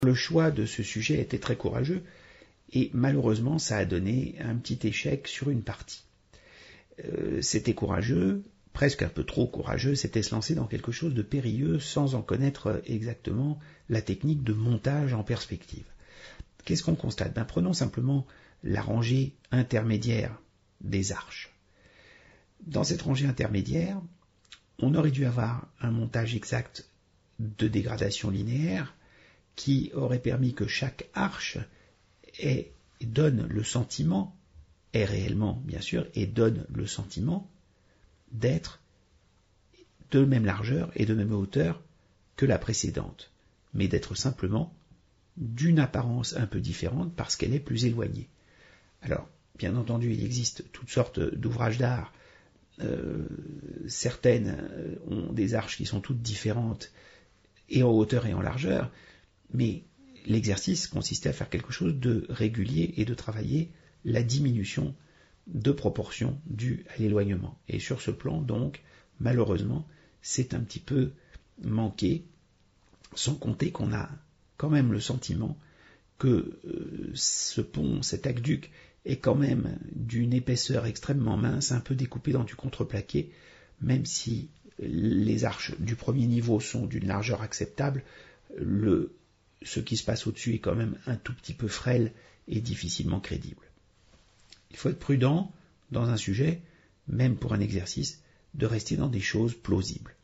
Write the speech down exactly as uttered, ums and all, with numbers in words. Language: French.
Le choix de ce sujet était très courageux et malheureusement ça a donné un petit échec sur une partie. Euh, c'était courageux, presque un peu trop courageux, c'était se lancer dans quelque chose de périlleux sans en connaître exactement la technique de montage en perspective. Qu'est-ce qu'on constate? Ben, prenons simplement la rangée intermédiaire des arches. Dans cette rangée intermédiaire, on aurait dû avoir un montage exact de dégradation linéaire qui aurait permis que chaque arche ait, donne le sentiment, est réellement bien sûr, et donne le sentiment d'être de même largeur et de même hauteur que la précédente, mais d'être simplement d'une apparence un peu différente parce qu'elle est plus éloignée. Alors, bien entendu, il existe toutes sortes d'ouvrages d'art. Euh, certaines ont des arches qui sont toutes différentes et en hauteur et en largeur, mais l'exercice consistait à faire quelque chose de régulier et de travailler la diminution de proportion due à l'éloignement. Et sur ce plan, donc, malheureusement, c'est un petit peu manqué, sans compter qu'on a quand même le sentiment que euh, ce pont, cet aqueduc, est quand même d'une épaisseur extrêmement mince, un peu découpé dans du contreplaqué, même si les arches du premier niveau sont d'une largeur acceptable, le, ce qui se passe au-dessus est quand même un tout petit peu frêle et difficilement crédible. Il faut être prudent dans un sujet, même pour un exercice, de rester dans des choses plausibles.